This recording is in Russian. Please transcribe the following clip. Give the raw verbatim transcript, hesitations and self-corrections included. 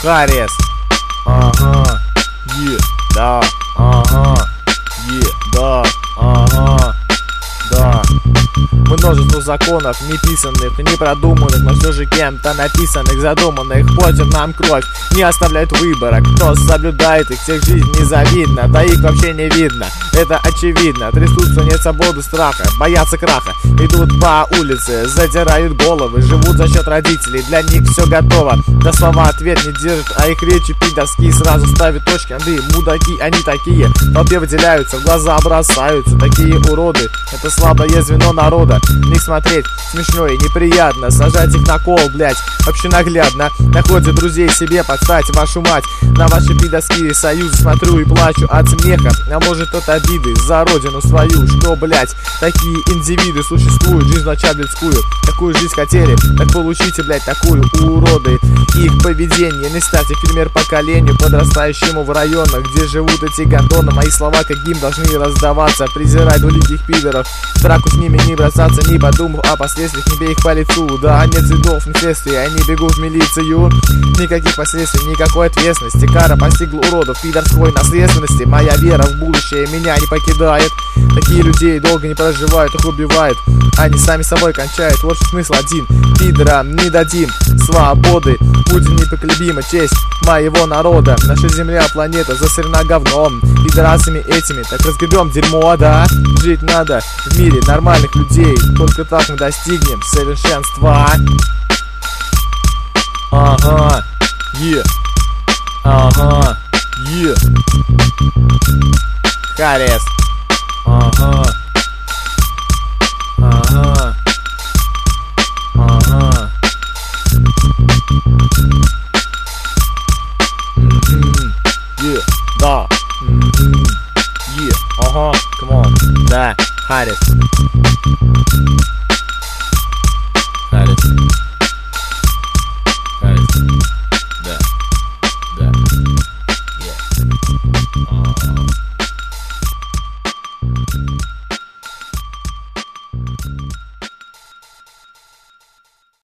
Харрис. Ага. Е, да. Ага. Е, да. Ага. Да. Множество законов, неписанных, непродуманных, но все же кем-то написанных, задуманных, портят нам кровь, не оставляют выбора. Кто соблюдает их, всех жизнь незавидна, да их вообще не видно, это очевидно. Трясутся, нет свободы, страха, боятся краха, идут по улице, задирают головы, живут за счет родителей, для них все готово. Да слова ответ не держат, а их речи пидорские, сразу ставят точки над «и». Мудаки, они такие, в толпе выделяются, в глаза бросаются, такие уроды, это слабое звено народа. На них смотреть смешно и неприятно, сажать их на кол, блять, вообще наглядно. Находят друзей себе подстать, вашу мать. На ваши пидорские союзы смотрю и плачу от смеха, а может от обиды за родину свою. Что, блять, такие индивиды существуют, жизнь начать людскую. Какую жизнь хотели, так получите, блять, такую, уроды. Их поведение не ставьте пример поколению, подрастающему в районах, где живут эти гондоны. Мои слова как гимн должны раздаваться, презирать двуликих пидоров, в драку с ними не бросаться, не подумав о последствиях, не бей их по лицу. Да, нет следов, ни следствия, они бегут в милицию. Никаких последствий, никакой ответственности. Кара постигла уродов пидорской наследственности. Моя вера в будущее меня не покидает. Такие людей долго не проживают, их убивают, они сами собой кончают. Вот смысл один: пидорам не дадим свободы, будем непоколебима честь моего народа. Наша земля, планета засорена говном, пидорасами этими, так разгребем дерьмо, да. Жить надо в мире нормальных людей, только так мы достигнем совершенства. Ага, е, ага, е. Харрис. Ага, ага, ага. Мгм, е, да. Мгм, е, ага, come on, да, Харрис.